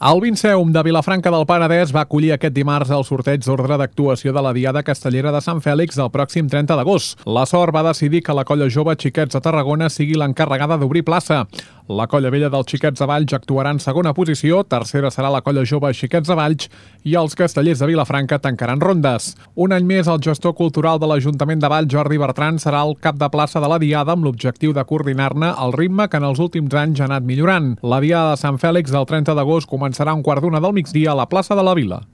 El Vinceum de Vilafranca del Penedès va acollir aquest dimarts el sorteig d'ordre d'actuació de la Diada Castellera de Sant Fèlix del pròxim 30 d'agost. La sort va decidir que la Colla Jove Xiquets de Tarragona sigui l'encarregada d'obrir plaça. La Colla Vella dels Xiquets de Valls actuarà en segona posició, tercera serà la Colla Jove Xiquets de Valls i els Castellers de Vilafranca tancaran rondes. Un any més, el gestor cultural de l'Ajuntament de Valls, Jordi Bertran, serà el cap de plaça de la Diada amb l'objectiu de coordinar-ne el ritme que en els últims anys ha anat millorant. La Diada de Sant Fèlix del 30 d'agost començarà a un quart d'una del migdia a la plaça de la Vila.